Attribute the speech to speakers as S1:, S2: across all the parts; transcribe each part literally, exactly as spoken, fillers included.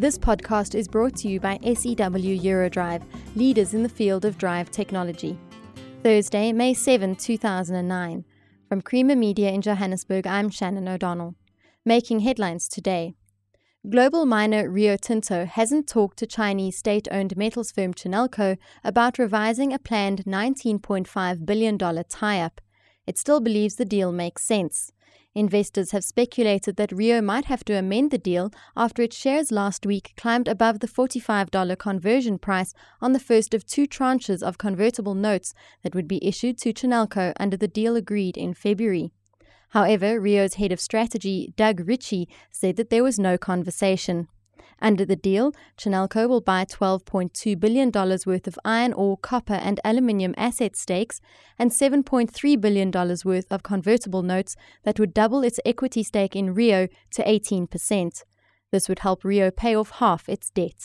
S1: This podcast is brought to you by S E W Eurodrive, leaders in the field of drive technology. Thursday, May seventh, two thousand nine. From Creamer Media in Johannesburg, I'm Shannon O'Donnell. Making headlines today. Global miner Rio Tinto hasn't talked to Chinese state-owned metals firm Chinalco about revising a planned nineteen point five billion dollars tie-up. It still believes the deal makes sense. Investors have speculated that Rio might have to amend the deal after its shares last week climbed above the forty-five dollars conversion price on the first of two tranches of convertible notes that would be issued to Chinalco under the deal agreed in February. However, Rio's head of strategy, Doug Ritchie, said that there was no conversation. Under the deal, Chinalco will buy twelve point two billion dollars worth of iron ore, copper and aluminium asset stakes and seven point three billion dollars worth of convertible notes that would double its equity stake in Rio to eighteen percent. This would help Rio pay off half its debt.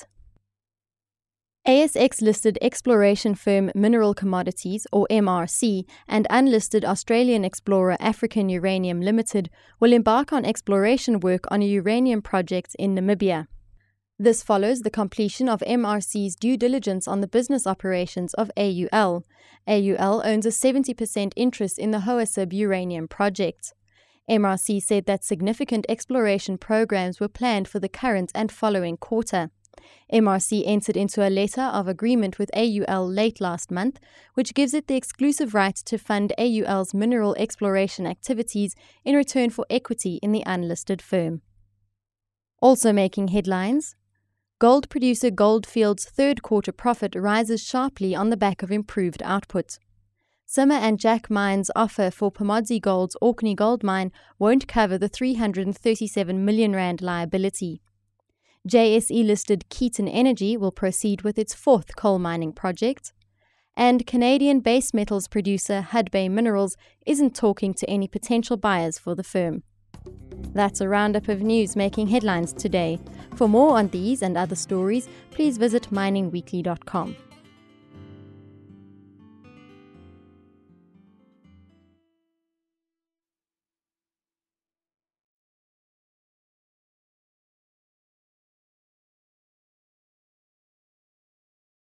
S1: A S X-listed exploration firm Mineral Commodities, or M R C, and unlisted Australian explorer African Uranium Limited will embark on exploration work on a uranium project in Namibia. This follows the completion of M R C's due diligence on the business operations of A U L. A U L owns a seventy percent interest in the Hoasib uranium project. M R C said that significant exploration programs were planned for the current and following quarter. M R C entered into a letter of agreement with A U L late last month, which gives it the exclusive right to fund A U L's mineral exploration activities in return for equity in the unlisted firm. Also making headlines, gold producer Gold Fields' third quarter profit rises sharply on the back of improved output. Simmer and Jack Mines' offer for Pamodzi Gold's Orkney gold mine won't cover the three hundred thirty-seven million rand liability. J S E-listed Keaton Energy will proceed with its fourth coal mining project. And Canadian base metals producer Hudbay Minerals isn't talking to any potential buyers for the firm. That's a roundup of news making headlines today. For more on these and other stories, please visit mining weekly dot com.